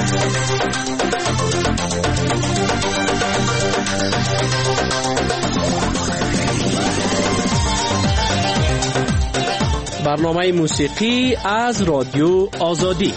برنامه موسیقی از رادیو آزادی.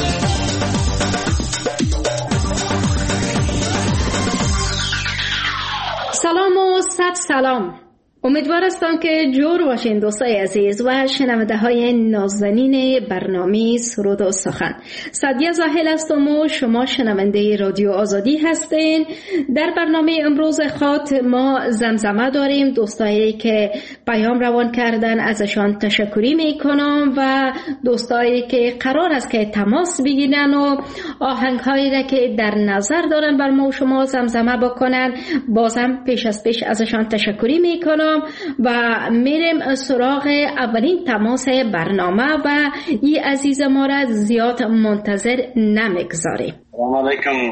سلام و صد سلام. امیدوار هستم که جور باشین دوستای عزیز و شنونده های نازنین برنامه سرود و سخن. سعدیه زاهل هستم و شما شنونده رادیو آزادی هستین. در برنامه امروز خاط ما زمزمه داریم. دوستایی که پیام روان کردن ازشان تشکری میکنم و دوستایی که قرار است که تماس بگیرن و آهنگ هایی را که در نظر دارن بر ما و شما زمزمه بکنن بازم پیش از پیش ازشان تشکری میکنم و میریم سراغ اولین تماس برنامه و این عزیز ما را زیاد منتظر نمیگذاریم. سلام علیکم.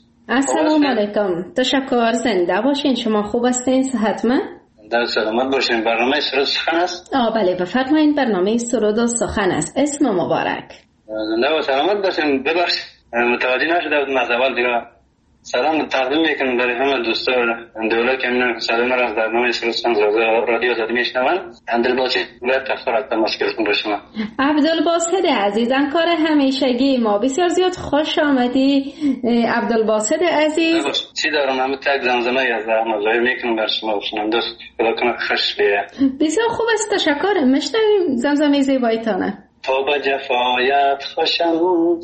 السلام علیکم. تشکر. زنده باشین. شما خوب هستین؟ صحتمند؟ در سلامت باشین. برنامه سرود و سخن است؟ بله بفرمایید. برنامه سرود و سخن است. اسم مبارک. زنده و سلامت باشین. ببخشید متوجه نشدم از اول دیگه سلام تقدیم میکنم برای همه دوستان دوله که من سلام را از برنامه سرود رادیو آزادی میشنون. عبدالباسط باید تفسیر تماس گرفتم با شما. عبدالباسط عزیز، کار همیشگی ما. بسیار زیاد خوش آمدی عبدالباسط عزیز. چی دارم؟ همه تک زمزمه از مزاحم میکنم بر شما باشم. دوست خدا کنه خوش بیه. بسیار خوب است. تشکر. میشنویم زمزمه زیبایتانه. تو به جفایت خوشم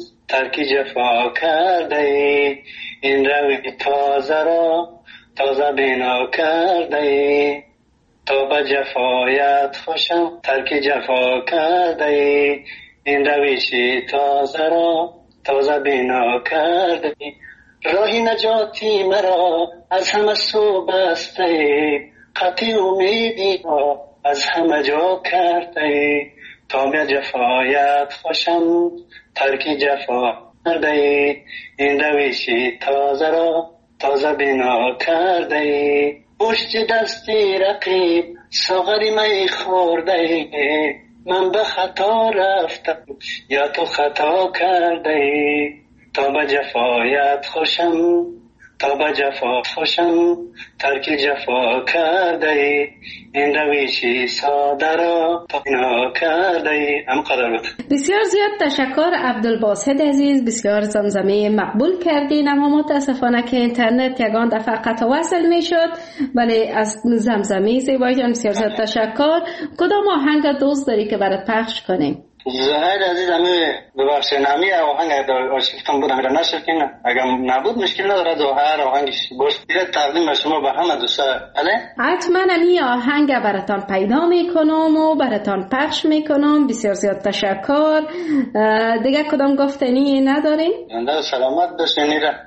ترک جفا کرده ای، این روی تازه را تازه بنا کرده ای. تو به جفایت خوشم ترک جفا کرده ای، این رویشی تازه را تازه بنا کرده ای. راهی نجاتی مرا از همه سو بسته ای، قطعی امیدی را از همه جا کرده ای. تو به جفایت خوشم ترک جفا کرده ای، این رویشی تازه را تازه بنا کرده ای. پشت دستی رقیب ساغری می خورده ای، من به خطا رفتم یا تو خطا کرده ای. تا به جفایت خوشم تا به جفا خوشم ترک جفا کرده ای، این رویشی ساده را بنا کرده ای. همقدر بود. بسیار زیاد تشکر عبدالباسط عزیز. بسیار زمزمه مقبول کردین، اما متاسفانه که اینترنت یگان دفعه قطع وصل میشد، ولی از زمزمه زیبایتان بسیار زیاد تشکر. کدام آهنگ دوست داری که برات پخش کنیم؟ زهر عزیز همه ببخشید نمی آهنگ آشفتم بودم را نشکین اگر نبود مشکل نداره. زهر آهنگش باش تقدیم به شما به همه دوستا. بله حتما این آهنگ براتان پیدا میکنم و براتان پخش میکنم. بسیار زیاد تشکر. دیگه کدام گفتنی ندارین؟ زنده سلامت باشین.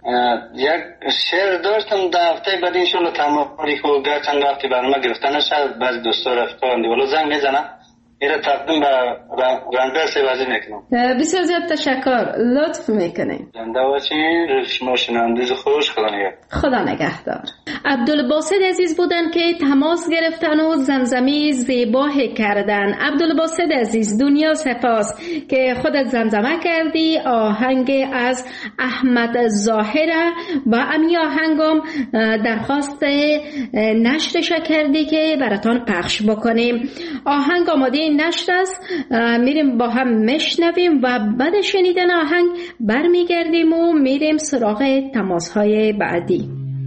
یک شعر داشتم در هفته بعد ان شاء الله تمامی کو گرچند وقتی برنامه گرفتن شد بعضی دوستا رفتن دیگه زنگ میزنن میره تقدیم به رنده سوازی میکنم. بسیار زیاد تشکر. لطف میکنیم. زنده باشین. شما شنوندگان خوش. خدا نگهدار. عبدالباسط عزیز بودن که تماس گرفتن و زمزمه زیبا کردن. عبدالباسط عزیز دنیا سپاس که خودت زمزمه کردی. آهنگ از احمد ظاهره و امی آهنگم درخواست نشرش کردی که براتان پخش بکنیم. آهنگ آماده نشر است. میریم با هم میشنویم و بعد شنیدن آهنگ برمیگردیم و میریم سراغ تماس‌های بعدی.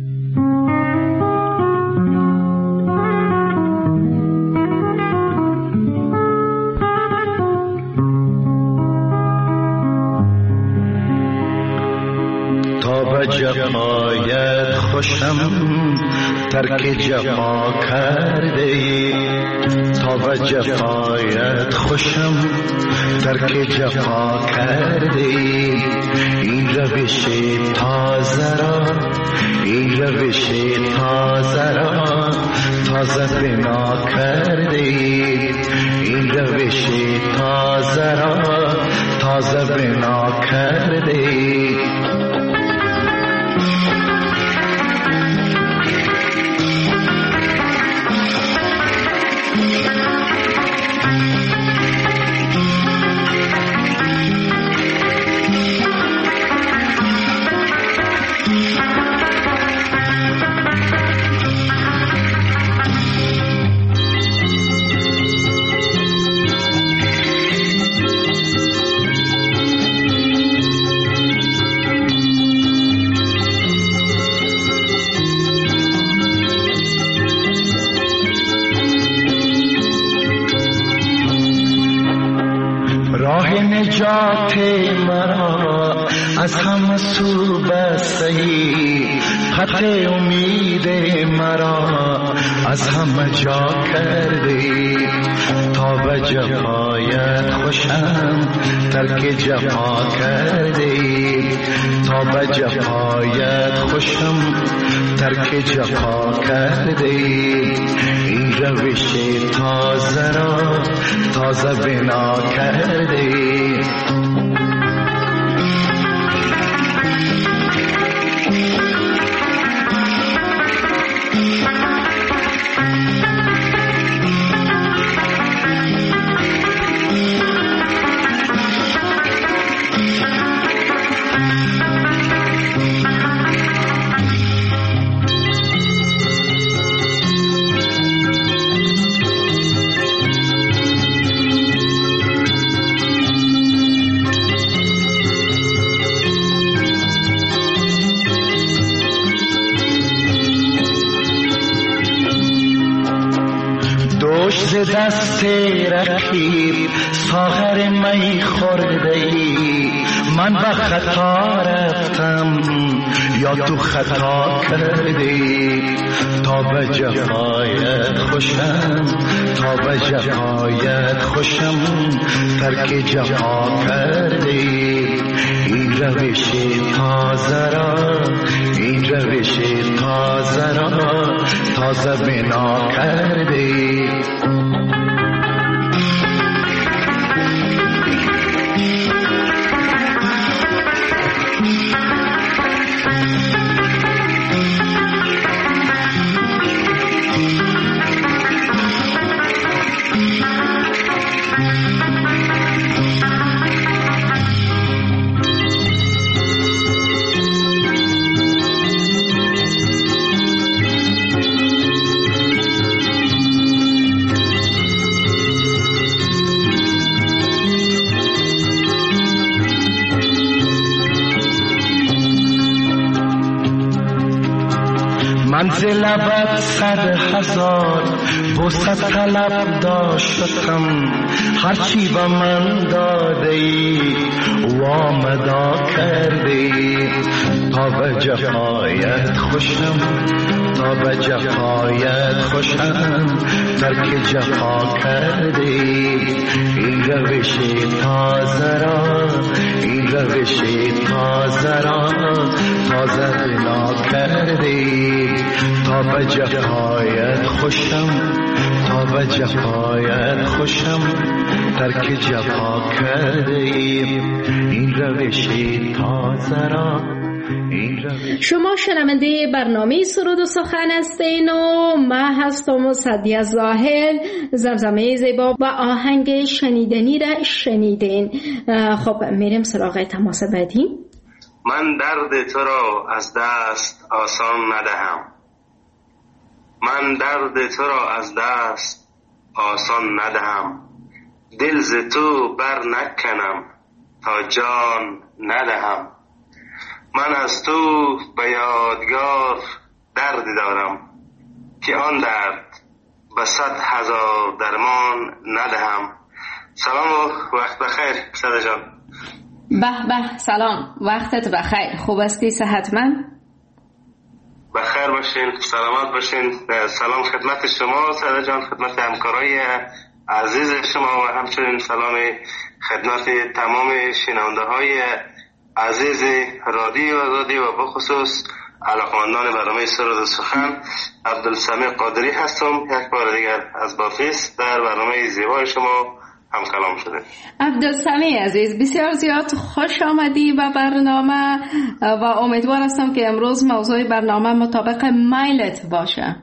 تا به جفایت خوشم ترک جفا کرده ای، تا به جفایت خوشم ترک جفا کرده ای. این روش تازه را این روش تازه را تازه بنا کرده ای، این روش تازه را تازه بنا کرده ای. نجات مرا از همه سو بسته‌ای، خط امید مرا از همه جا کرده‌ای. تا به جفایت خوشم ترک جفا کرده‌ای، تا به جفایت خوشم ترک جفا کرده‌ای. این روش تازه را تازه بنا کرده‌ای. دست رقیب ساغر می خورده‌ای، من به خطا رفتم یا تو خطا کردی. تا به جفایت خوشم، تا به جفایت خوشم ترک جفا کردی. این روش تازه را، این روش تازه را تازه بنا کردی. منزل لبت 100,000 وسط طلب داشتم، هرچی به من دادی وامدا کردی. تا به جفایت خوشم، تا به جفایت خوشم ترک جفا کردی. این روش تازه را، این روش تازه را تازه بنا کردی. تا به جفایت خوشم، تا به جفایت خوشم ترک جفا کردی. این روش تازه را. شما شنونده برنامه سرود و سخن هستین و من هستم سعدیه زاهل. زمزمه زیبا و آهنگ شنیدنی را شنیدین. خب میریم سراغ تماس بعدی. من درد تو را از دست آسان ندهم، من درد تو را از دست آسان ندهم. دل ز تو بر نکنم تا جان ندهم. من از تو به یادگار دردی دارم که آن درد به 100,000 درمان ندهم. سلام و وقت بخیر ساده جان. به به سلام، وقتت بخیر. خوب هستی؟ صحتمند؟ بخیر باشین، سلامت باشین. سلام خدمت شما ساده جان، خدمت همکارای عزیز شما و همچنین سلام خدمت تمام شنونده های عزیز رادیو آزادی و بخصوص علاقمندان برنامه سرود و سخن. عبدالسمیع قادری هستم. یک بار دیگر از بافیس در برنامه زیبای شما هم کلام شده. عبدالسمیع عزیز، بسیار زیاد خوش آمدی به برنامه و امیدوار هستم که امروز موضوع برنامه مطابق میلت باشه.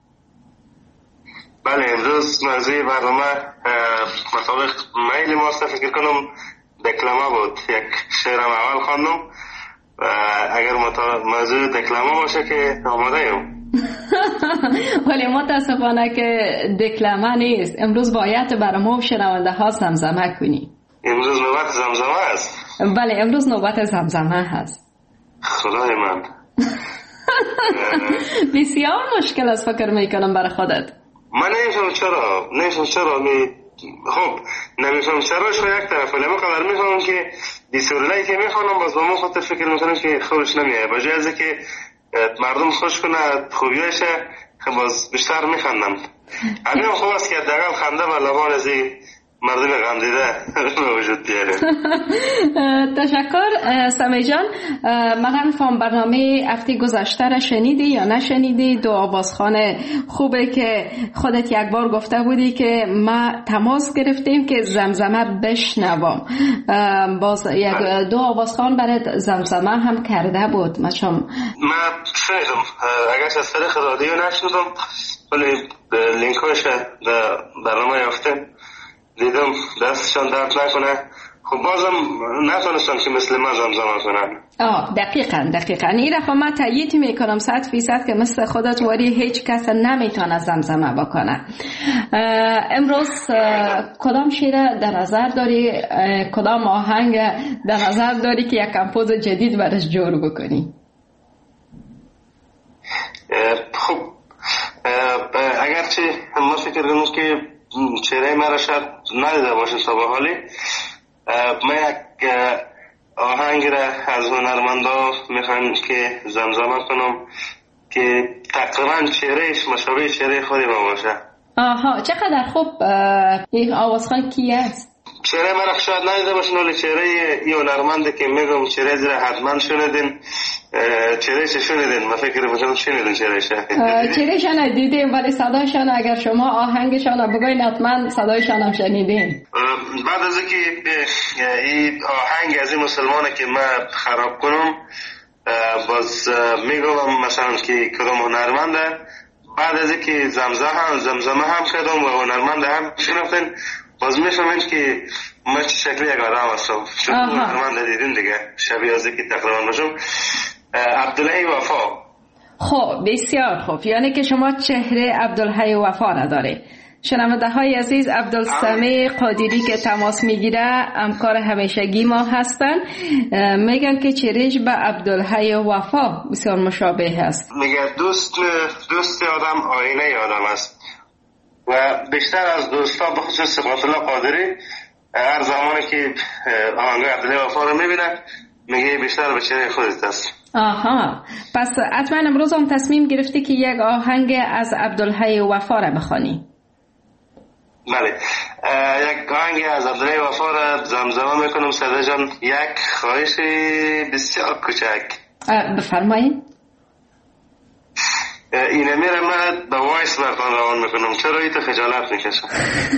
بله، امروز موضوع برنامه مطابق میل ماست. فکر کنم دکلمه بود، یک شعرم اول خواندم و اگر موضوع دکلمه باشه که آماده ایم. ولی متاسفانه که دکلمه نیست. امروز باید برای ما شنونده ها زمزمه کنی. امروز نوبت زمزمه است؟ بله، امروز نوبت زمزمه هست. خدای من. بسیار مشکل است فکر میکنم برای خودت. من نمیشم چرا می خب نمیفهم چراش و یک طرف، ولی مقدر میفهمم که دیسورلایی که میخوانم باز با من خاطر فکر میکنم که خوبش نمیایه، بجای از که مردم خوش کنه خوبیاشه باز بیشتر میخندم. همین خوب است که دقیقا خنده و لبان از مردم غمدیده وجود بیاره. تشکر سمی جان. من نمیفهم برنامه هفته گذشته را شنیدی یا نشنیدی؟ دو آوازخوان خوبه که خودت یک بار گفته بودی که ما تماس گرفتیم که زمزمه بشنوم. باز یک دو آوازخوان برای زمزمه هم کرده بود. من شنیدم اگر از طریق رادیو نشنیدم ولی لینکاش برنامه یافتم دیدم دستشان درد نکنه. خب بازم نتونستم که مثل من زمزمه کنم. دقیقاً این رفا من تایید میکنم 100% که مثل خودت واری هیچ کس نمیتونه زمزمه بکنه. امروز کدام شعر در نظر داری، کدام آهنگ در نظر داری که یک کمپوز جدید برش جور بکنی؟ خب اگرچه ما فکر کنم که چهره مرا شاید ندیده باشید تا به حالی، من یک آهنگ را از هنرمندا میخوام که زمزمه کنم که تقریبا چهرهش مشابه چهره خودی ما باشه. آها چقدر خوب. این آوازخوان کی است؟ چهره مرا شاید ندیده باشین ولی چهره این هنرمنده که میگم چهره زیرا حتما شنیدین، چهرهش شنیدین. من فکر میکنم شنیدین چهرهشان ندیدیم ولی صدایشان اگر شما آهنگشان بگوین حتما صدایشان هم شنیدین. بعد از اینکه این آهنگ از این مسلمانه که من خراب کنم باز میگم مثلا که کدام هنرمنده، بعد از اینکه زمزمه هم کردم و هنرمنده هم شنفتین باز میفهمین که من چه شکلی یک آدم هستم. چون هنرمنده دیدین دیگه شبیه از اینکه تقریبا باشم. عبدالحی وفا. خب بسیار خوب، یعنی که شما چهره عبدالحی وفا نداره. شنونده های عزیز، عبدالسمیع قادری که تماس میگیره همکار همیشگی ما هستن، میگن که چهرهش به عبدالحی وفا بسیار مشابه هست. میگه دوست آدم آینه آدم است و بیشتر از دوستا به خصوص صفات الله قادری هر زمانی که آهنگ عبدالحی وفا رو میبینه میگه بیشتر به چهره خودت است. آها، پس حتما امروز هم تصمیم گرفتی که یک آهنگ از عبدالحی وفا را بخوانی. بله، یک آهنگ از عبدالحی وفا را زمزمه میکنم. صدا جان یک خواهش بسیار کوچک بفرمایید. اینه میره من به وایس برتان روان میکنم، چرا ایتو خجالت میکشم؟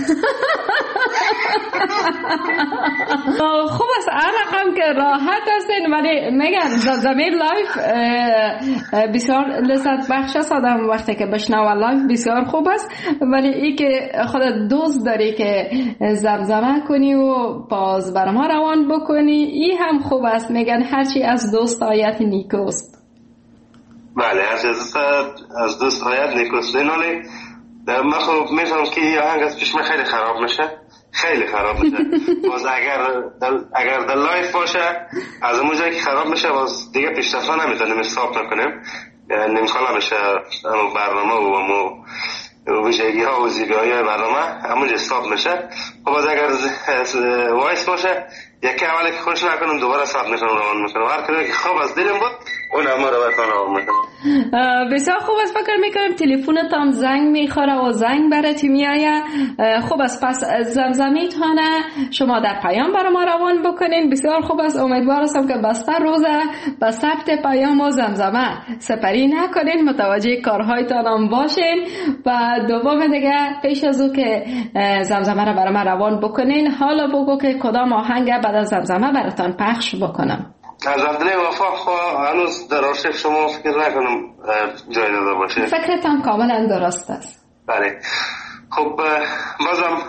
خوب است هر رقم که راحت هستین، ولی میگن زمین لایف بسیار لذت بخش است. آدم وقتی که بشنوه لایف بسیار خوب است، ولی ای که خودت دوست داری که زمزمه کنی و باز بر ما روان بکنی ای هم خوب است. میگن هرچی از دوست آیت نیکوست. بله، از دوست آیت نیکوست. ولی من خب میفهم که این آهنگ از پیش من خیلی خراب میشه. باز اگر در لایف باشه از اون جایی که خراب میشه باز دیگه پیشرفت نمیتونیم استاپ نکنیم، نمیخوام میشه برنامه و ویژگی ها و زیبایی های برنامه همونجا استاپ میشه. خب باز اگر وایس باشه یکی اولی که خوش نکنم دوباره استاپ میکنم روان میکنم، هر کاری که خوب از دلم بود اون همه رو برکان روان میکنم. بسیار خوب است. فکر میکنم تلفنت هم زنگ میخوره و زنگ برای میایه. خوب است، پس زمزمیتانه شما در پیام برای ما روان بکنین. بسیار خوب است. امیدوار هستم که بسته روزه به ثبت پیام و زمزمه سپری نکنین، متوجه کارهایتان هم باشین. و دوم دیگه پیش از او که زمزمه رو برای ما روان بکنین حالا بگو که کدام آهنگ بعد از زمزمه براتان پخش بکنم. از عبدالحی وفا هنوز در آرشیف شما فکر نکنم جای داده باشه. فکرتان کاملا درست است. بله، خب بازم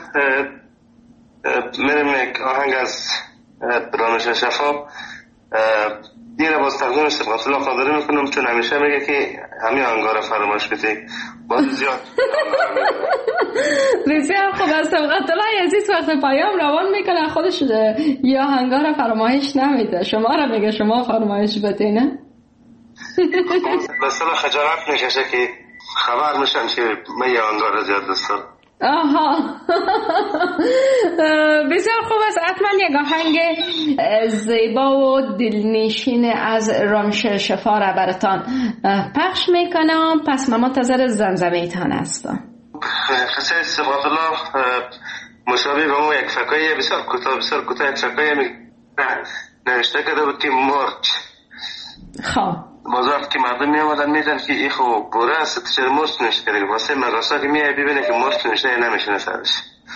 میرم یک آهنگ از رامش شفا دیره باز تقدیم صفات الله قادری میکنم، چون همیشه میگه که همین آهنگا رو فراموش بیتی باز زیاد. بسیار خوب است. صفات الله عزیز وقت پیام روان میکنه خودش یا آهنگا رو فراموش نمیده، شما رو میگه شما فراموش بیتی نه؟ مثلا خجالت میکشه که خبر میشم که من یه آهنگا رو زیاد دوست دارم. آها بسیار خوب است. حتما یک آهنگ زیبا و دلنشین از رامشل شفا را براتان پخش میکنم. پس من منتظر زمزمیتان هستم. قصه صفات الله مشابه به ما یک فکایی بسیار کوتاه یک فکایی نوشته کرده بود که مرچ. خب باز وقت که مردم می آمدن میدن که ای خوب بوره است چرا مرچ نوشته کرده واسه مدرسه که میای ببینه که مرچ نوشته نمیشونه سرش.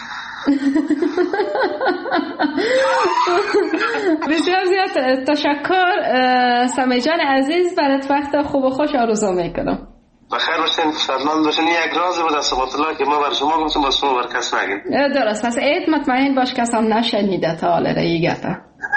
بسیار زیاد تشکر سمی جان عزیز. برات وقت خوب و خوش آرزو میکنم. بخیر باشین، سلام باشین. یک رازی بود از صفات الله که ما بر شما گفتم باز شما بر کس نگین. درست است. عید مطمئن باش کس هم نشنیده تا حالا ریگتا.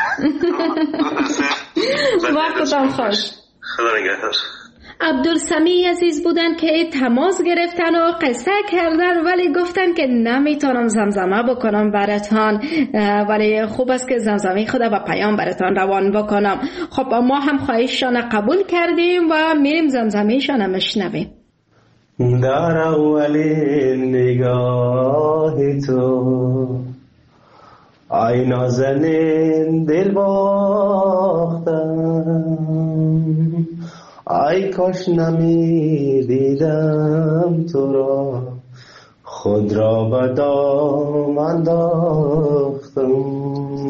وقتتان خوش. خدا نگهدار. عبدالسمی عزیز بودن که تماس گرفتن و قصه کردن ولی گفتن که نمیتونم زمزمه بکنم براتان، ولی خوب است که زمزمه خدا و پیام براتان روان بکنم. خب ما هم خواهششان قبول کردیم و میریم زمزمهشان مشنویم. در اولین نگاه تو ای نازنین دل باختم، ای کاش نمی دیدم تو را خود را به دام انداختم.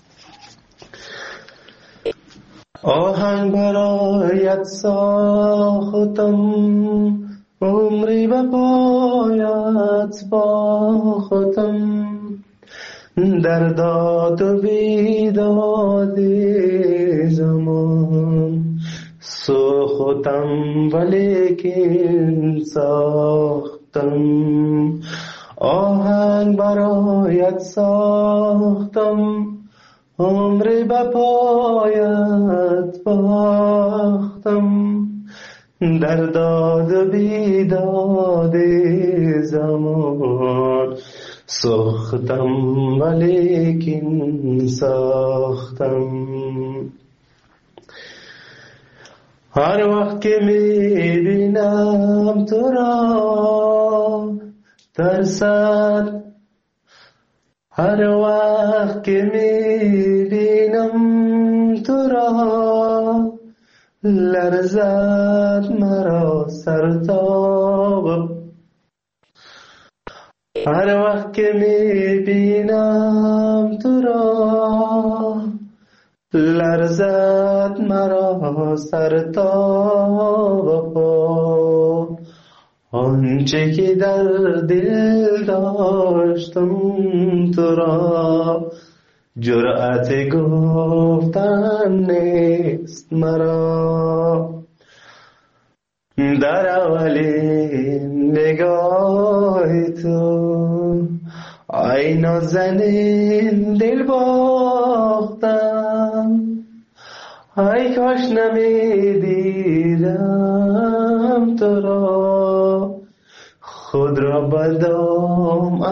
آهنگ برایت ساختم، عمری به پایت باختم، در داد و بیداد زمان سوختم ولیکن ساختم. آهنگ برایت ساختم، عمری به پایت باختم، در داد و بیداد زمان سوختم ولیکن ساختم. هر وقت که میبینم تو را ترسد، هر وقت که میبینم تو را لرزد مرا سرتاب، هر وقت که میبینم تو را لرزد مرا سرتاب. آنچه که در دل داشتم تو را جرأت گفتن نیست مرا. در اولین نگاه تو ای نازنین دل باختم، ای کاش نمیدیدم تو را خود را به دام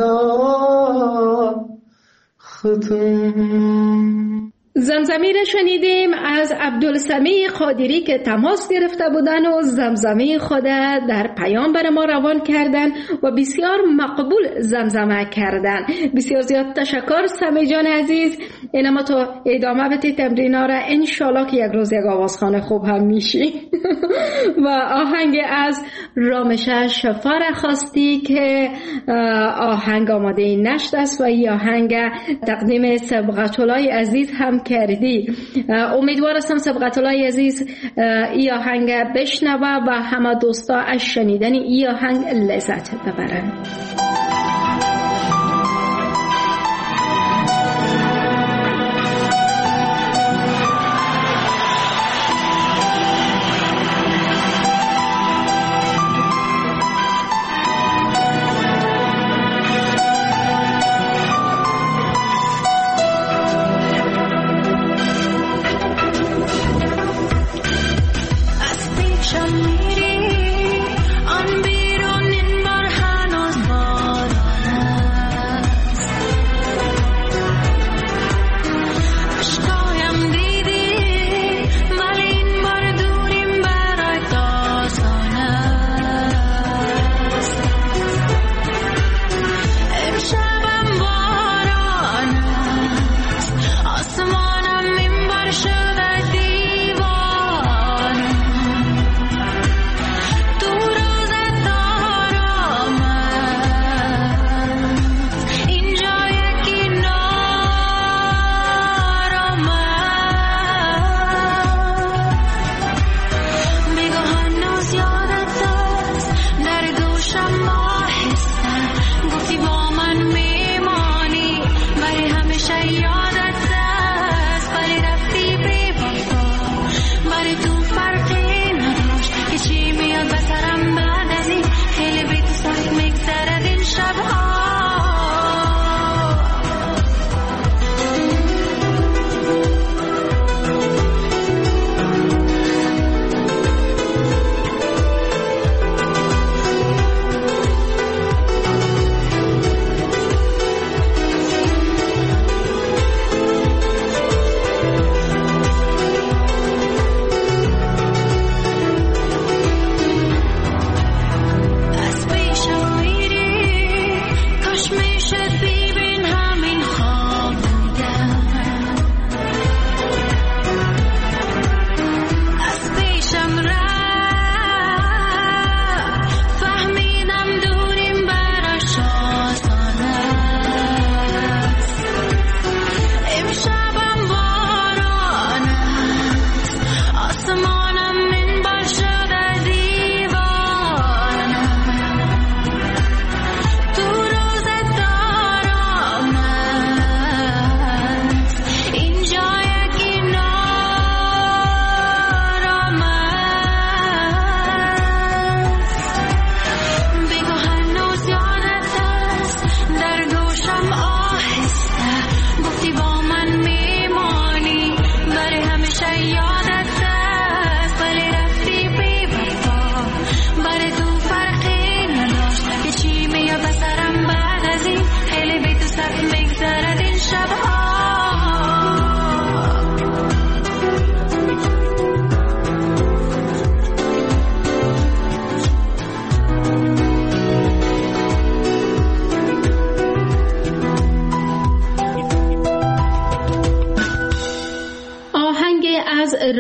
انداختم. زمزمه را شنیدیم از عبدالسمی قادری که تماس گرفته بودن و زمزمه خود در پیام بر ما روان کردن و بسیار مقبول زمزمه کردن. بسیار زیاد تشکر سمی جان عزیز. اینما تو ادامه بده تمرینا را، انشالله که یک روز یک آوازخوان خوب هم میشی. و آهنگ از رامشل شفا را خواستی که آهنگ آماده نشد است و این آهنگ تقدیم سبقت الله عزیز هم کردی. امیدوار هستم سبقت الله عزیز این آهنگ بشنوه و همه دوستا از شنیدن این آهنگ لذت ببرن. آن بیرون این بار هنوز با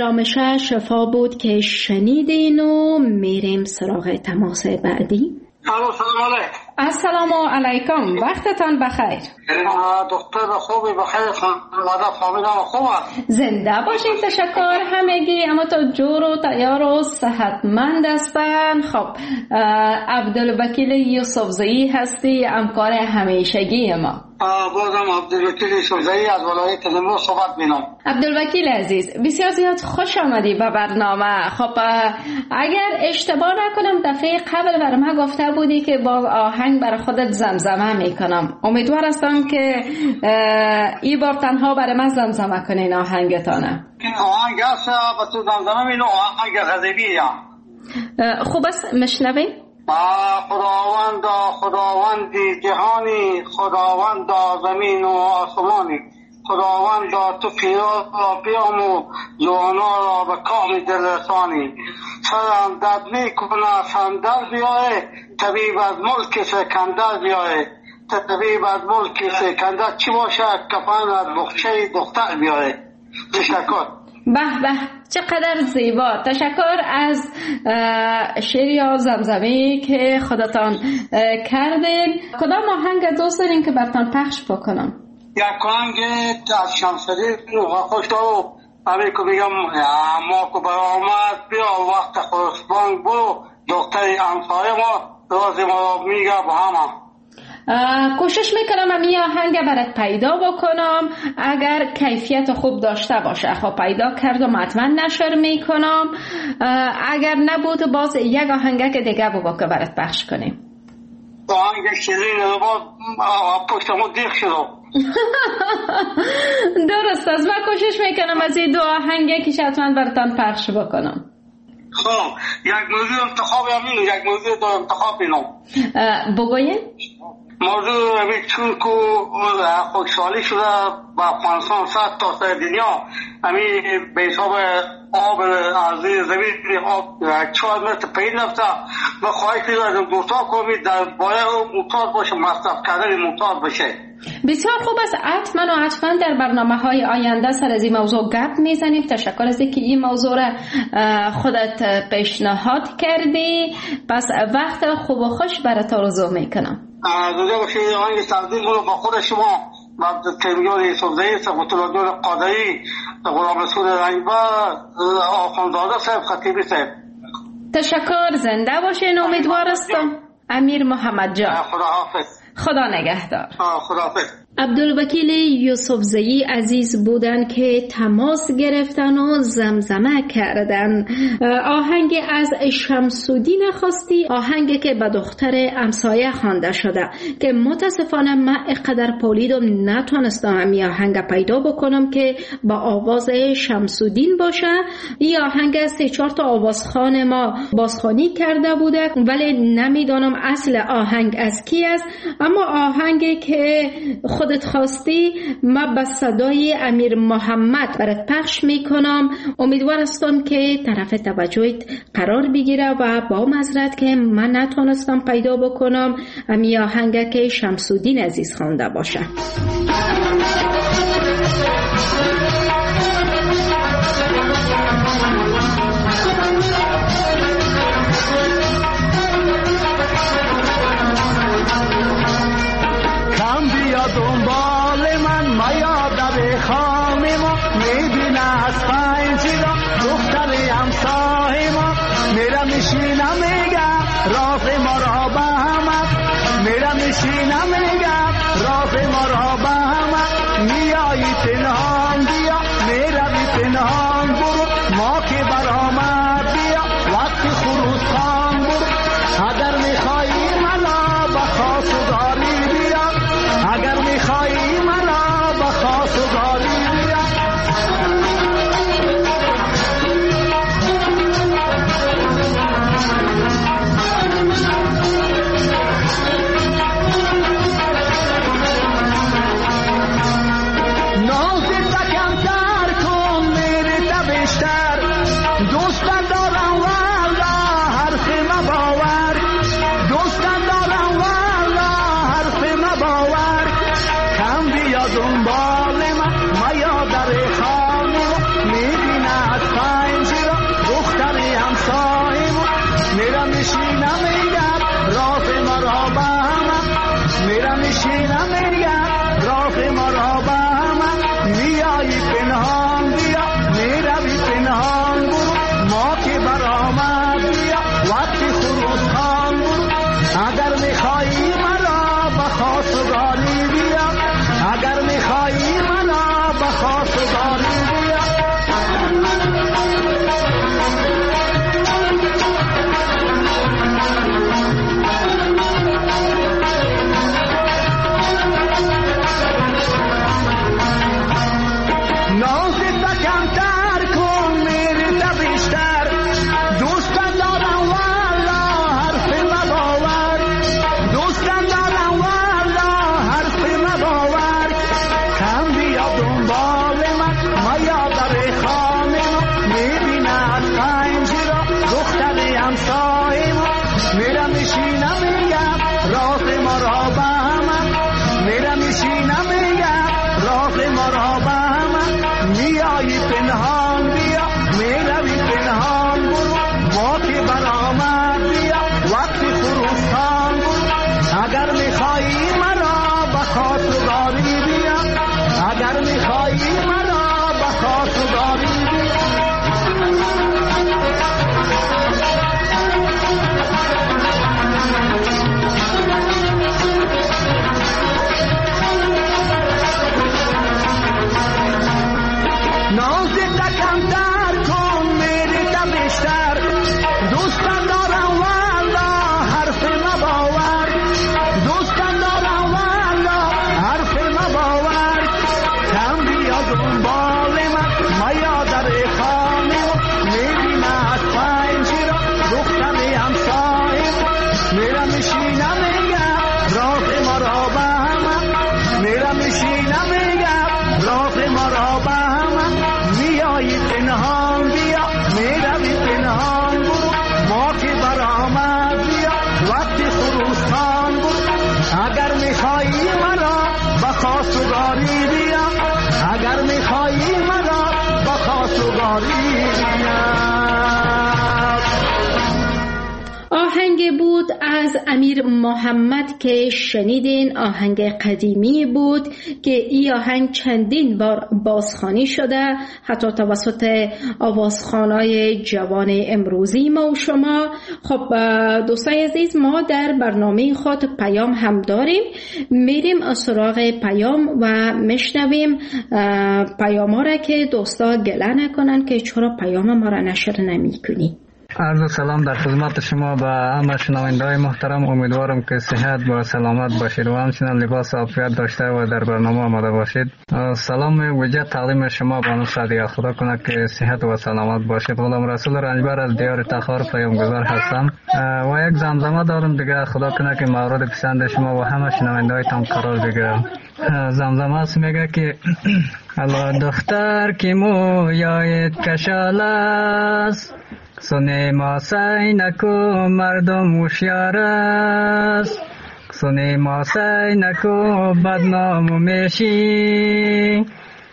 کلام شفا بود که شنیدین و میریم سراغ تماس بعدی. سلام علیکم. السلام علیکم، وقتتان بخیر. دکتر خوبی بخیر، خانواده فامیلم خوبه؟ زنده باشین، تشکر همگی. اما تا جور و تیار و صحتمند هستن. خب عبدالوکیل یوسفزئی هستی، همکار همیشگی ما. بازم عبدالوکیل یوسفزئی از ولایت نیمرود صحبت می‌کنم. عبدالوکیل عزیز، بسیار زیاد خوش آمدی به برنامه. خب اگر اشتباه نکنم دفعه قبل بر ما گفته بودی که با آهنگ برای خودت زمزمه میکنم. امیدوار هستم که این بار تنها برای من زمزمه کنین آهنگتانه. این آهنگ هست با تو زمزمه اینو آهنگ غزبیه. خوب است مشنویم. خداوندی جهانی، خداوند زمین و آسمانی، خداوند تو پیام و جوانا را به کام دل رسانی. سرم درد می کنه سندر بیایه، طبیب از ملک سکندر بیایه. طبیب از ملک سکندر چی باشه، کفن از بخچه دختر بیایه. تشکر. به به، چقدر زیبا. تشکر از شعر یا زمزمه‌ای که خودتان کردین. کدام آهنگ دوست دارین که براتون پخش بکنم؟ یک آهنگ از شمس‌الدین خوش دارم. همین که بگم ما که برآمد بیا وقت خورسبان برو، دختر همسایه ما راز ما را میگه با همه. کوشش میکنم امی آهنگ برات پیدا بکنم. اگر کیفیت خوب داشته باشه خب پیدا کردم حتما نشر میکنم. اگر نبود باز یک آهنگ که دیگه بگو که برات پخش کنیم. آهنگ شیرین رو باز پشتمو دیخ شدم. درست است. من کوشش میکنم از این دو آهنگی که حتما براتون پخش بکنم. خب یک موضوع انتخاب همین، یک موضوع دو انتخاب اینم بگوین. موضوع همین چون که خوشحالی شده با افغانستان 100 تا سر دنیا همین به حساب آب از زمین آب 4 متر پایین رفته. من خواهی که از موتور کنید در باید موتور باشه، مصرف کردن موتور بشه. بسیار خوب است. حتما در برنامه‌های آینده سر از این موضوع گپ میزنیم. تشکر از اینکه این موضوع را خودت پیشنهاد کردی. پس وقت خوب و خوش برات آرزو میکنم. زنده باشید. آهنگ تقدیم رو با خود شما کیمیار یوسفزئی، سبوت‌الله قادری، غلام رسول رنگبر، آخوندزاده صاحب، خطیبی صاحب. تشکر. زنده باشین. امیدوار هستم. امیر محمد جان. خداحافظ. خدا نگهدار. خداحافظ. عبدالوکیل یوسفزئی عزیز بودن که تماس گرفتن و زمزمه کردن. آهنگ از شمس‌الدین خواستی، آهنگی که به دختر همسایه خوانده شده که متاسفانه من اقدر پولیدم نتونستم این آهنگ پیدا بکنم که با آواز شمس‌الدین باشه. این آهنگ 3-4 تا آوازخوان ما بازخوانی کرده بوده ولی نمیدانم اصل آهنگ از کی است. اما آهنگی که خودت خواستی ما با صدای امیر محمد برات پخش میکنم. امیدوار هستم که طرف توجهت قرار بگیره و با معذرت که من نتونستم پیدا بکنم امی آهنگ که شمس‌الدین عزیز خوانده باشه. دنبال من میاد به خام ما، میبینه از پنجی را دختر همسایه ما. میرم میشینم میگم راز ما را به همه، میرم میشینم میگم راز ما را به همه. میایی پنهان آهنگ بود از امیر محمد که شنیدین. آهنگ قدیمی بود که این آهنگ چندین بار بازخوانی شده، حتی توسط آوازخوانای جوان امروزی ما و شما. خب دوستای عزیز، ما در برنامه خود پیام هم داریم، میریم سراغ پیام و میشنویم پیام ها را که دوستا گله نکنن که چرا پیام ما را نشر نمی کنی. عرض سلام در خدمت شما و همه شنونده‌های محترم. امیدوارم که صحت و سلامت باشید و همچنین لباس عافیت داشته و در برنامه آماده باشید. سلام ویژه تقدیم شما بانو سعدیه، خدا کنه که صحت و سلامت باشید. غلام رسول رنجبر از دیار تخار پیامگذار هستم و یک زمزمه دارم دیگه، خدا کنه که مورد پسند شما و همه شنونده‌هایتان قرار بگیره. زمزمه است، میگه که الله دختر که مویایت کشال است، سنه ما سعی نکو مردم هوشیار است، سنه ما سعی نکو بدنام میشی،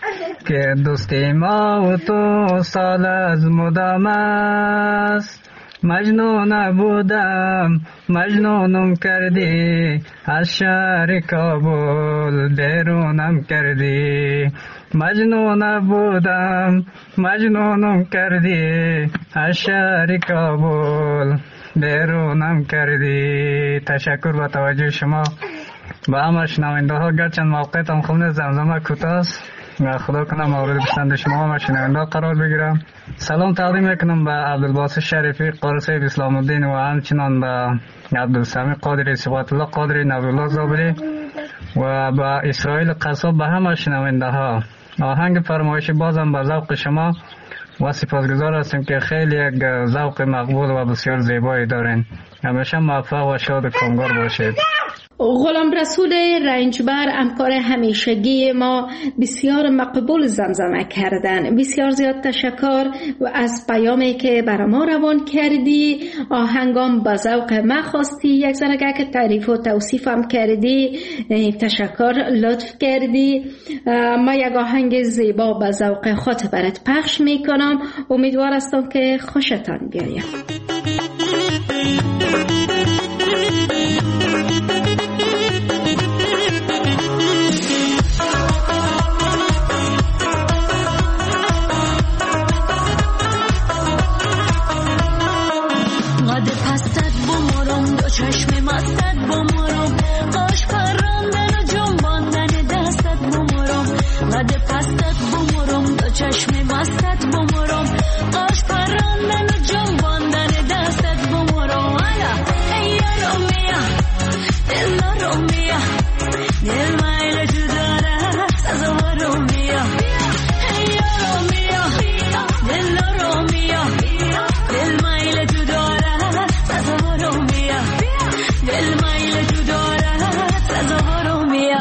که دوست ما و تو سال از مدام است. مجنون بودم مجنونم کردی، از شهر کابل بیرونم کردی. مجنون بودم مجنونم کردی، از شهر کابل بیرونم کردی. تشکر با توجه شما و همه شنونده ها. گرچند موقعیتم خونه زمزمه کوتاه است و خدا کنه مورد پسند شما و شنونده قرار بگیرم. سلام تقدیم میکنم به عبدالباسط شریفی قاری صاحب اسلام الدین و همچنان به عبدالسمیع قادری، صفات الله قادری، نبی‌الله زابری و به اسرائیل قصاب، به همه شنونده ها. آهنگ فرمایشی بازم به ذوق شما و سپاسگزار هستیم که خیلی یک ذوق مقبول و بسیار زیبایی دارین. همیشه موفق و شاد و کامگار باشید. غلام رسول رنجبر همکار همیشگی ما بسیار مقبول زمزمه کردن. بسیار زیاد تشکر و از پیامی که برای ما روان کردی. آهنگام به ذوق ما خواستی، یک ذره که تعریف و توصیف هم کردی. تشکر، لطف کردی. ما یک آهنگ زیبا به ذوق خود برات پخش میکنم. امیدوار هستم که خوشتان بیاید. چشم مستت بمرم، قاش پراندن و جنباندن دستت بمرم. قد پستت بمرم، دو چشم مستت بمرم، قاش پراندن و جنباندن دستت بمرم. الا ای یارو میا دل رو میا، دل مایل تو داره سازوارو میا. ای یارو میا دل رو میا، دل مایل تو داره سازوارو میا. دل مایل تو دارد سزاوارو میا.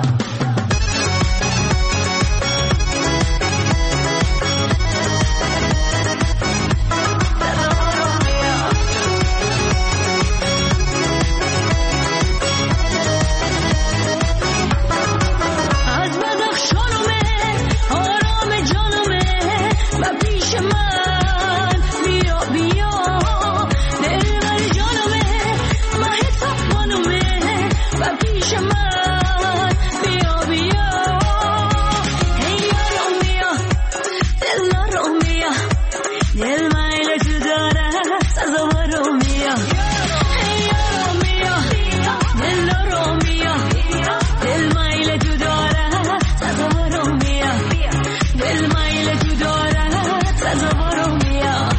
از بدخشانمه آرام جانمه و پیش من بیا بیا. دل بر جانمه و پیش من بیا بیا. ای یارو میا دل رو میا، دل مایل تو داره سزاوارو میا. ای یارو میا دل رو میا، دل مایل تو داره سزاوارو میا. دل مایل تو داره سزاوارو میا.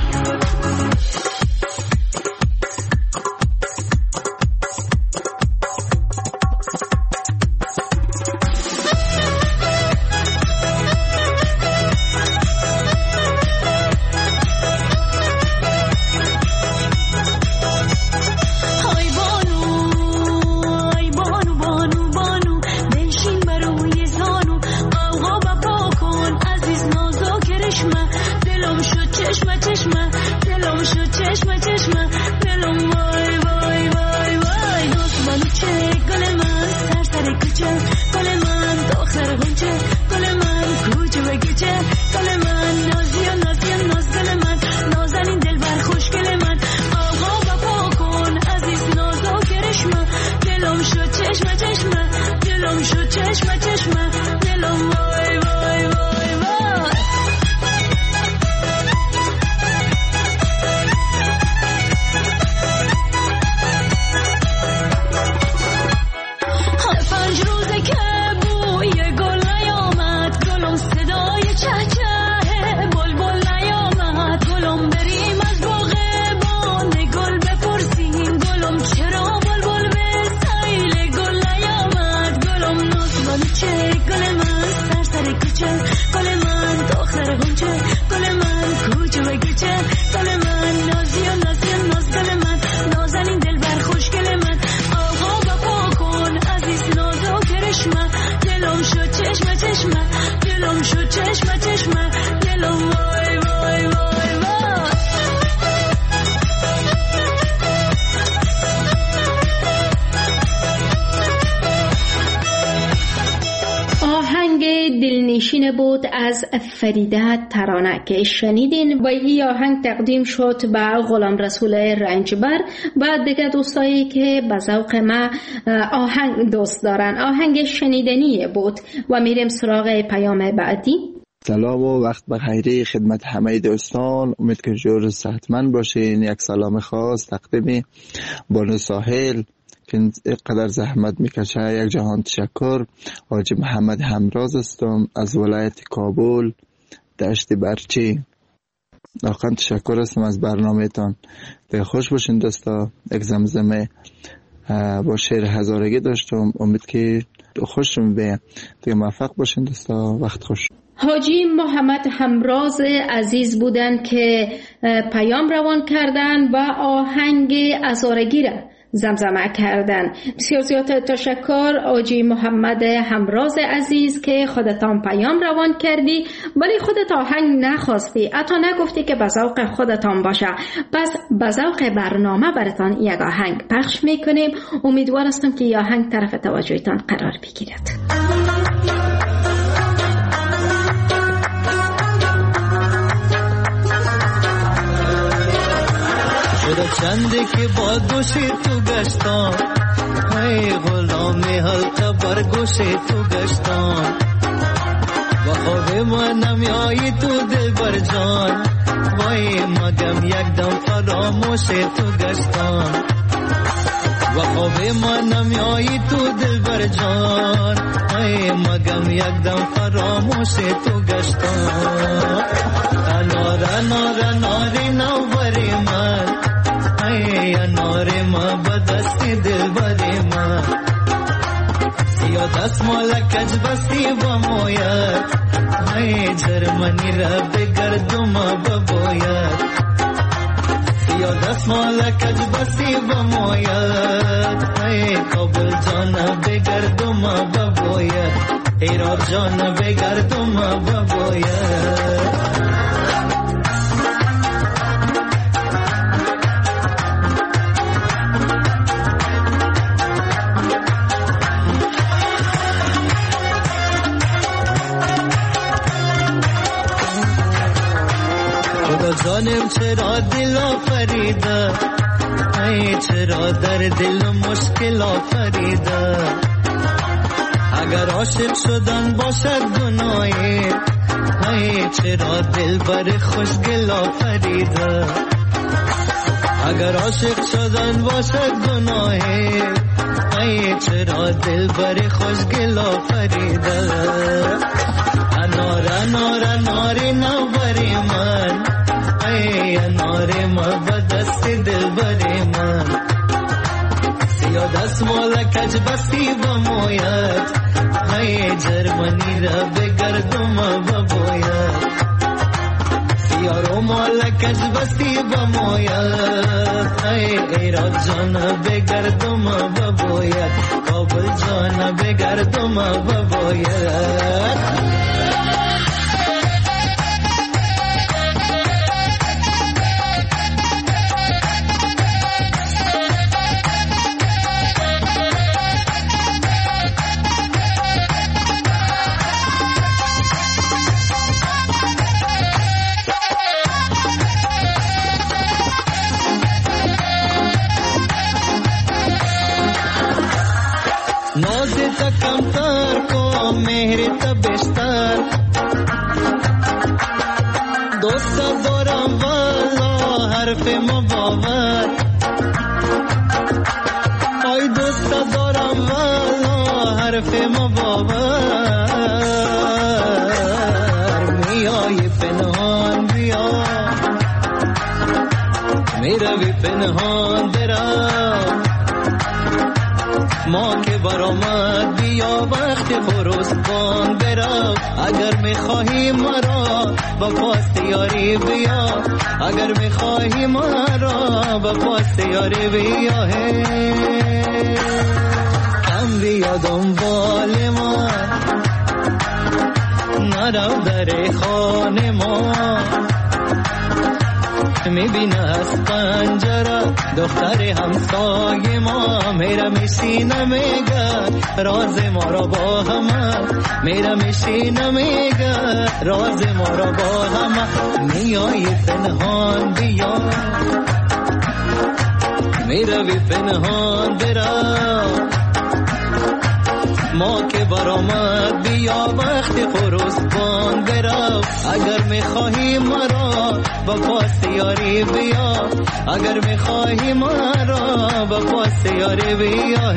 بود از فریده ترانه که شنیدین و این آهنگ تقدیم شد به غلام رسول رنجبر و دیگه دوستایی که به ذوق ما آهنگ دوست دارن. آهنگ شنیدنی بود و میریم سراغ پیام بعدی. سلام و وقت بخیر خدمت همه دوستان، امید که جور صحتمند باشین. یک سلام خاص تقدیم بانو ساحل که اینقدر زحمت میکشه، یک جهان تشکر. حاجی محمد همراز هستم از ولایت کابل دشت برچی. واقعا تشکر هستم از برنامه تان. به خوش باشین دوستا. یک زمزمه با شعر هزارگی داشتم، امید که خوشم بیه. دیگه موفق باشین دوستا. وقت خوش. حاجی محمد همراز عزیز بودن که پیام روان کردن و آهنگ هزارگی را زمزمه کردن. بسیار زیاد تشکر حاجی محمد همراز عزیز که خودتان پیام روان کردی ولی خودت آهنگ نخواستی، حتی نگفتی که به ذوق خودتان باشه. پس به ذوق برنامه براتان یک آهنگ پخش میکنیم. امیدوار هستم که این آهنگ طرف توجهتان قرار بگیرد. شده چنده که با گوش تو گشتم، ای غلام حلقه بر گوش تو گشتم. و خواب من نمیایی تو دل بر جان، وای مگم یک دم فراموش تو گشتم. و خواب من نمیایی تو دل بر جان، ای مگم یک دم فراموش تو گشتم. انار انار اناری نو بری من، ای انار ما بدستی دل بری من. سیا دست مالا کج بستی و موید، ای جرمنی را بگردم ببوید. سیا دست مالا کج بستی و موید، ای کابل جان بگردم ببوید. ایران جان بگردم ببوید. جانم چرا دل آفریده، ای چرا در دل مشکل آفریده. اگر عاشق شدن باشد گناهی، ای چرا دل بر خوشگل آفریده. اگر عاشق شدن باشد گناهی، ای چرا دل بر خوشگل آفریده. انار انار اناری نو بری من، ای انار ما بدست دل بری من. سیا دست مالا کج بستی و موید، ای جرمنی را بگردم ببوید. سیا رو مالا کج بستی و موید، ای ایران جان بگردم ببوید. کابل جان بگردم ببوید. کمتر کو مهر تبشتر، دوست دارم والا حرف مباور. ای دوست دارم والا حرف مباور. میای پنهان بیا، میروی پنهان برم. ما که برآمد بیا وقت خروسبان برو. اگر میخواهی مرا با پاس یاری بیا، اگر میخواهی مرا با پاس یاری بیا. کم بیا دنبال ما، نرو در خانه ما. میبینه از پنجره دختر همسایه ما میره میشینه میگه راز ما را با همه میره میشینه میگه راز ما را با همه میای پنهان بیا میره بی پنهان برا ما که برآمد بیا وقتی خروسبان برو اگر میخواهی مرا با پاس یاری بیا اگر میخواهی مرا با پاس یاری بیا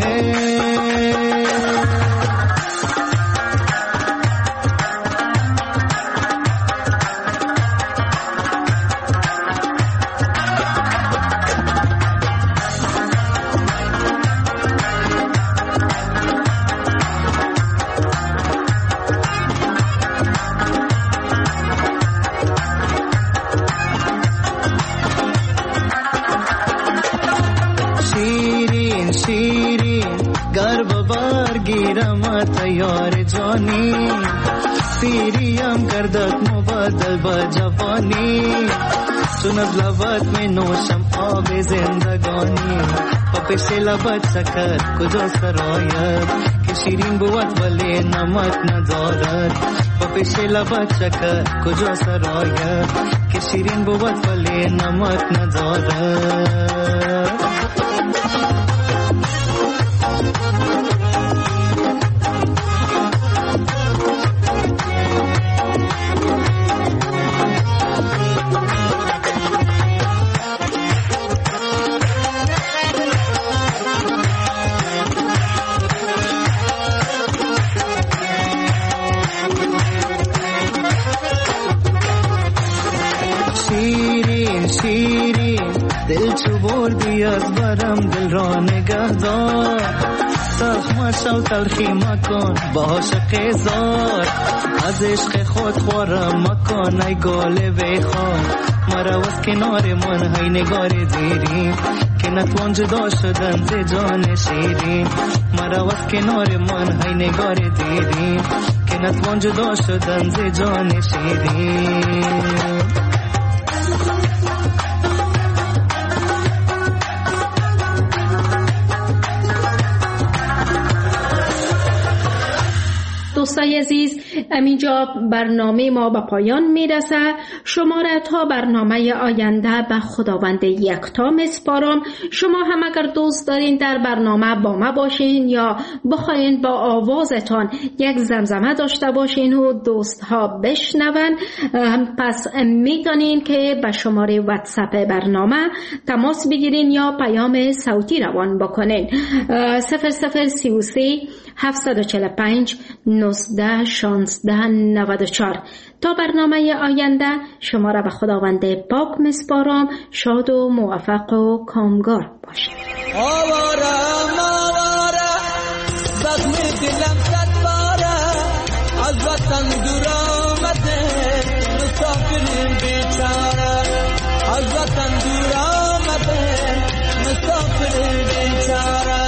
تیار جانی پیریم گردد مبادل با جوانی چون از لبت می نوشم آب زندگانی و پیش لبت شکر کجا سرایت که شیرین بود ولی نمک ندارد و پیش لبت شکر کجا سرایت که شیرین بود ولی نمک ندارد دل چو بردی از برم دل را نگه دار تخمش و تلخی مکن با عاشق زار از عشق خود خورم مکن ای گل بخواه مرا از کنار من های نگار دیریم که نتوان جدا شدن ز جان شیرین مرا از کنار من های نگار دیریم که نتوان جدا شدن ز جان شیرین دوستای عزیز، همینجا برنامه ما به پایان میرسه. شما را تا برنامه آینده به خداوند یکتا میسپارم. شما هم اگر دوست دارین در برنامه با ما باشین یا بخواین با آوازتان یک زمزمه داشته باشین و دوست ها بشنون، پس میتونین که به شماره واتساپ برنامه تماس بگیرین یا پیام صوتی روان بکنین. 0033 745 19 16 94. تا برنامه آینده شما را به خداوند پاک میسپارم. شاد و موفق و کامگار باشید. آوارم زخم دلم صد باره از وطن دور آمده مسافر بیچاره از وطن دور آمده مسافر بیچاره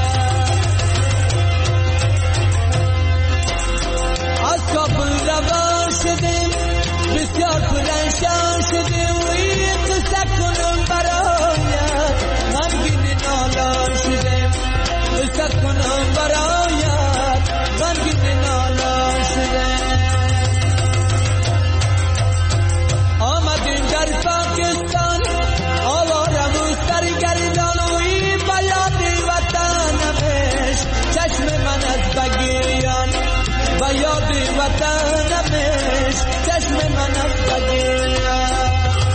از کابل روان شدیم بسیار پرنشان شدیم و این قصه کنم برایت غمگین نالان شدیم قصه کنم برایت غمگین نالان شدیم آمدیم در پاکستان آوارم و سرگردان و این بیاد وطنمش چشم من از بگیریان و یاد وطنمش چشم من از بگیریان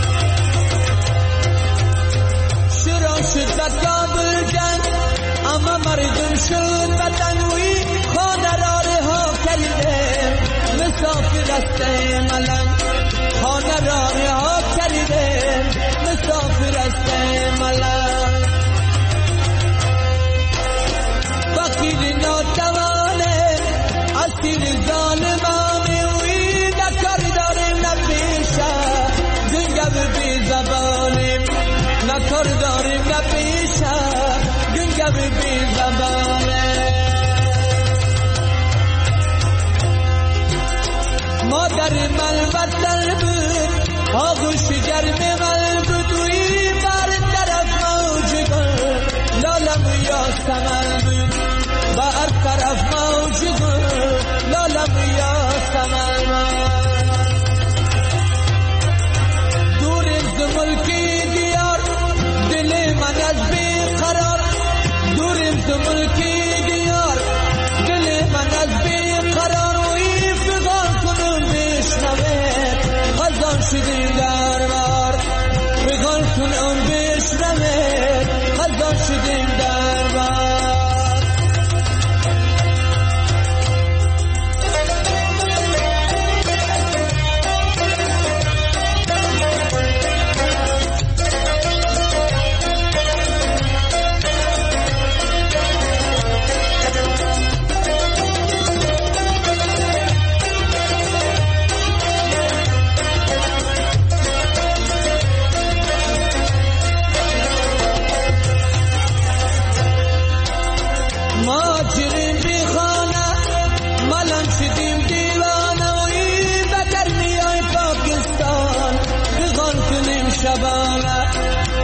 شروع شد و کابل جنگ اما مردم شد وطنوی خانه را رها کرده مسافر است ملنگ خانه را رها کرده مسافر است ملنگ فقیر ناتوانه اسیر ظالمانه وی نکار داریم نپیشه گنگب بی زبانیم نکار داریم نپیشه گنگب بی زبانه مادر من وطن بود آغوش گرم من بود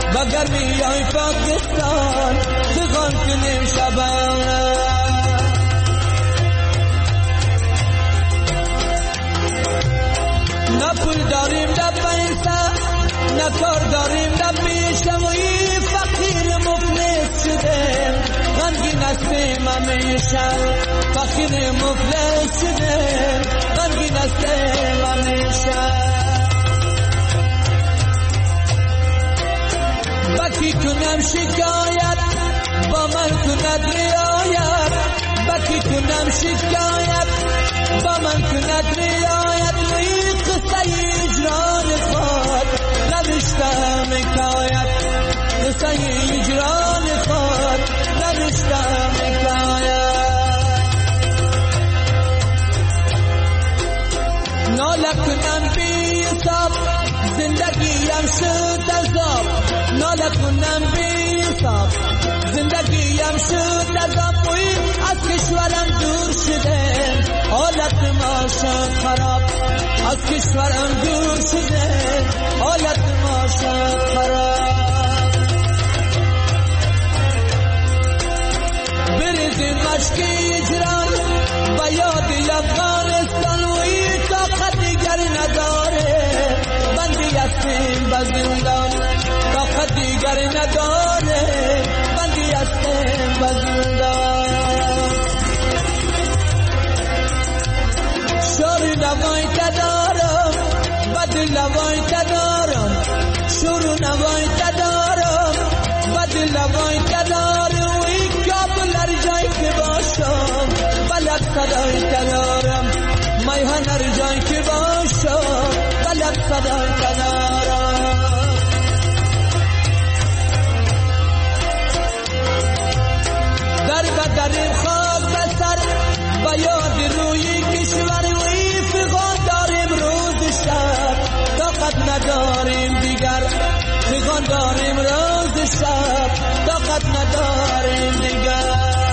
و گرمی های پاکستان فغان کنیم شبانه. نه پول داریم نه پیسه، نه کار داریم نه پیشه، و این فقیر مفلس شدیم، غمگین هستیم همیشه. فقیر مفلس شدیم، غمگین هستیم همیشه. بکی کنم شکایت با من کند رعایت، بکی کنم شکایت با من کند رعایت، و این قصه اجران خود نوشتم حکایت، قصه اجران خود نوشتم حکایت. ناله کنم بی حساب زندگیم شد عذاب، ناله کنم بی حساب زندگیم شد عذاب، و از کشورم دور شده حالت ما شد خراب، از کشورم دور شده حالت ما شد خراب. بریزیم مشک اجران و یاد افغانستان، و این طاقت دیگر نداره، بندی هستیم به زندان، طاقت دیگر نداره، بندی هستیم به زندان. شور نوای تدارم و دل نوای تدارم، شور نوای تدارم و دل نوای تدارم، و این کابل هر جای که باشم بلد صدای تدارم، میهن هر جای که باشم بلد صدای تدارم. در بدریم خاک بسر و یاد روی کشور، و این فغان داریم روز شب، طاقت نداریم دیگر، فغان داریم روز شب، طاقت نداریم دیگر.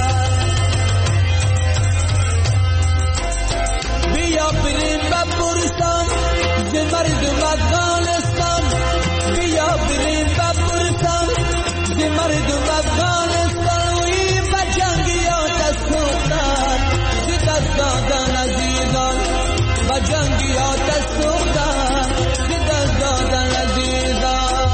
بیا بریم به بورستان ز مردم افغانستان، بیا بریم به بورستان ز مردم افغانستان، و این به جنگیات سوختن ز دست دادن عزیزان، به جنگیات سوختن ز دست دادن عزیزان.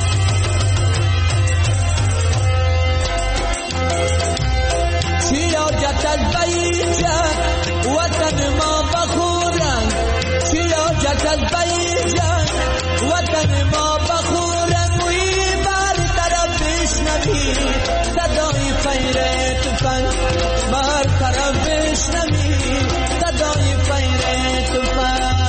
چی حاجت از بیجت وطن ما بخورن، چی حاجت از بیجت وطن ما بخورن، و این بر طرف بشنوی صدای فیر تفنگ، بر طرف بشنوی صدای فیر تفنگ.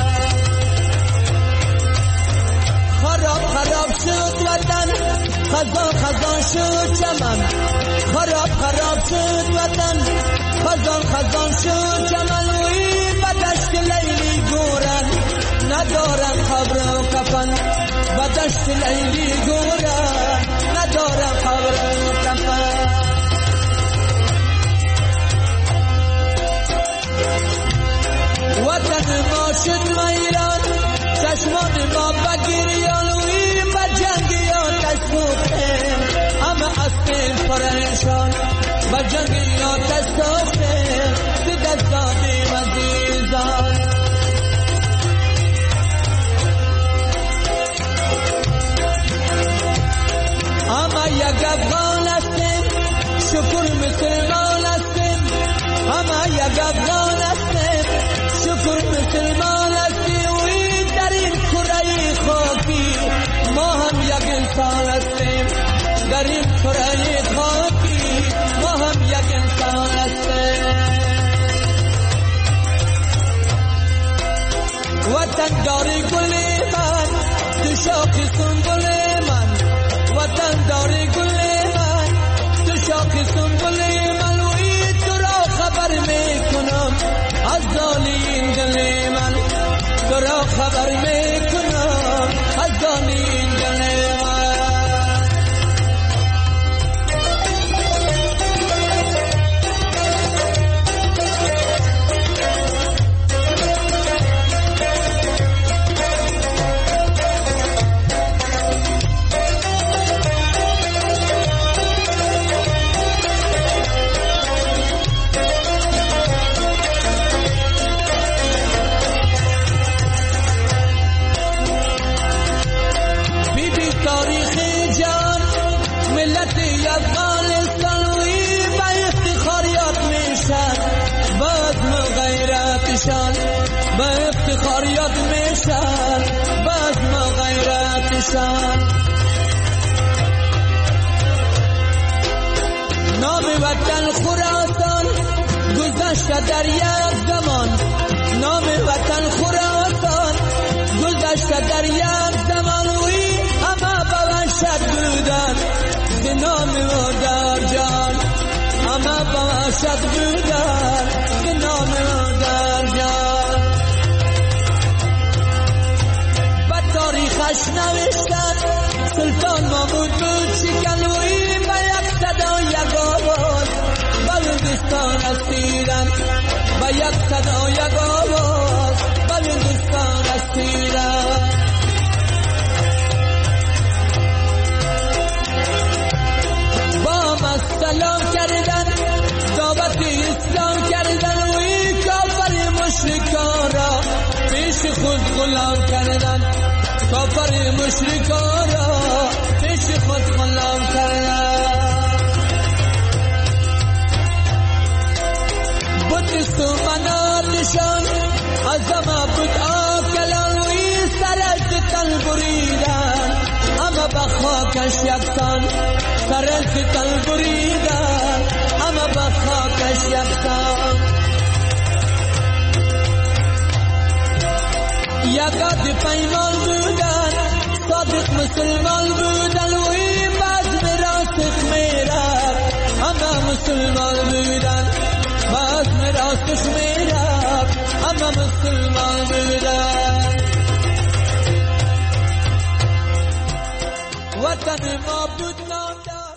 خراب خراب شد وطن، خزان خزان شد چمن، خراب خراب شد وطن، خزان خزان شد چمن، و این به دشت لیلی گورن ندارن قبر و کفن، به دشت لیلی گورن ندارن قبر و کفن. وطن ما شد میران، چشمان ما بگیریان، و این به جنگیان تسوخته همه هستیم پریشان، به جنگیان تسوخته ز دست دادیم عزیزان. همه یک افغان هستیم، شکر مسلمان هستیم، همه یک افغان هستیم، شکر مسلمان هستیم، و این در این کره خاکی ما هم یک انسان هستیم، در این کره خاکی ما هم یک انسان هستیم. وطن داری گل من تو شاخ سنبل من، وطن داری گل من تو شاخ سنبل من، و این تو را خبر میکنم از دانی دل من، تو را خبر میکنم از دانی دل من. میشن باز ما غیرتشان. نام وطن خراسان گذشته در یک زمان، نام وطن خراسان گذشته در یک زمان. وی همه به وحشت بودن به نام ما در جان، همه به وحشت بودن به نام ما در جان. و تاریخش نوشتن سلطان محمود بود شکن. وی به یک صدا یک آواز بلوچستان اسیرن، به یک صدا یک آواز بلوچستان اسیرن. با ما سلام کردن دعوت اسلام کردن. وی کافر مشرکان را پیش خود غلام کردن، کافر مشرکان را پیش خود غلام کردن. بودست و مناتشان از همه بود آکلان. وی سرش تن بریدن همه به خاکش یکسان، سرش تن بریدن همه به خاکش یکسان. یکات پیمان بودن صادق مسلمان بودن. وی باز میراثش میرفت همه مسلمان بودن، باز میراثش میرفت همه مسلمان بودن. وطن ما بود نامدار.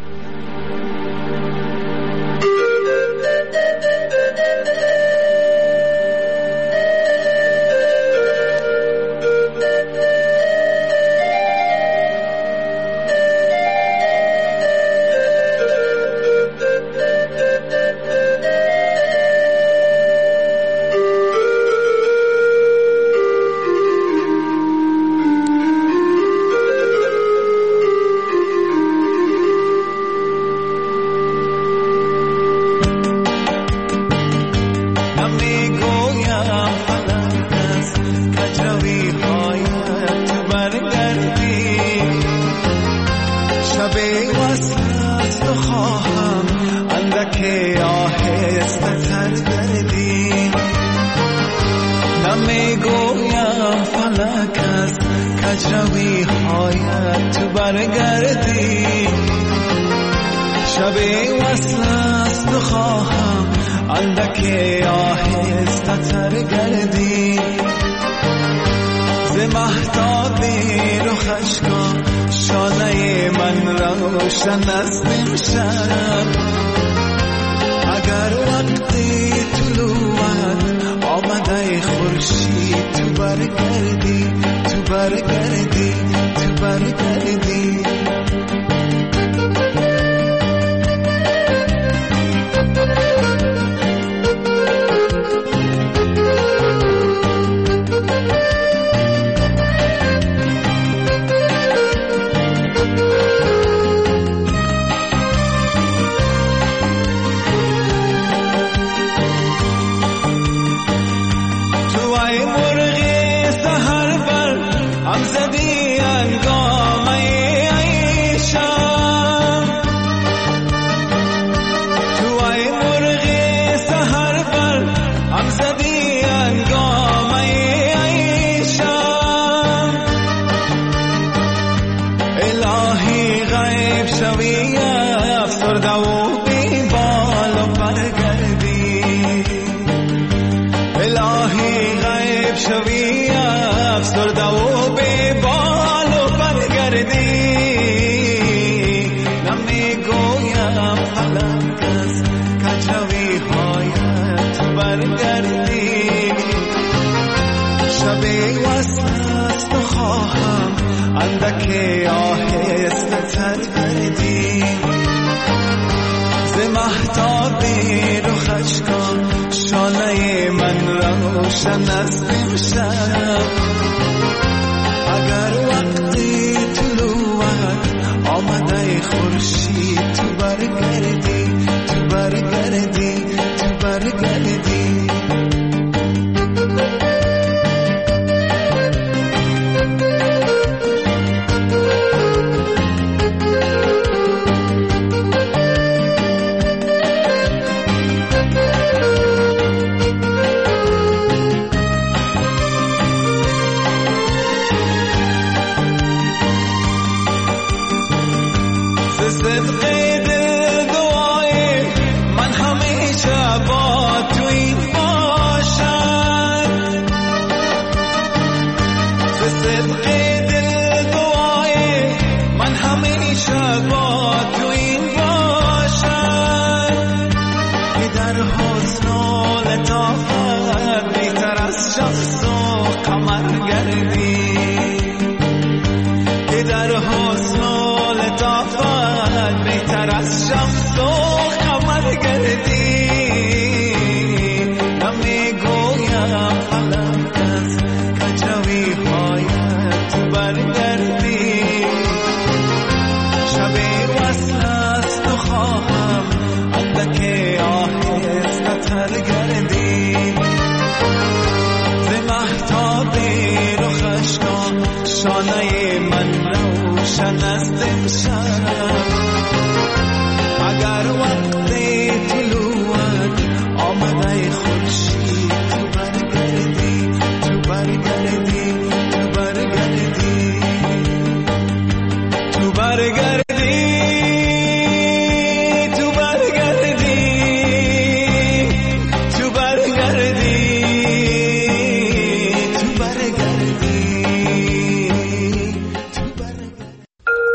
کجروی هایت تو برگردی، شب وصل است بخواهم اندک آهسته تر گردی. ز مهتاب رخش کن شانه من روشن است امشب. اگر وقتی طلوعت آمده خورشید تو برگردی، تو برگردی، تو برگردی. اندکی آهسته تر گردی، ز مهتاب رخش کن شانه من روشن است امشب. اگر وقتی طلوعت آمده خورشید تو برگردی، تو برگردی، تو برگردی. صدق دل دعای من همیشه با تو این باشم، صدق دل دعای من همیشه با تو این باشم که در حسن و لطافت بهتر از شخص و قمر گردی، که در حسن و لطافت بهتر از شمس و قمر گردی. نمیگویم فلک از کجوی هایت تو برگردی، شب وصل است و خواهم اندک آهسته گردی، ز مهتاب رخشگاه شانه من روشن است امشب، اگر وقت طلوعت آمده خورشید تو برگردی، تو برگردی، تو برگردی، تو برگردی.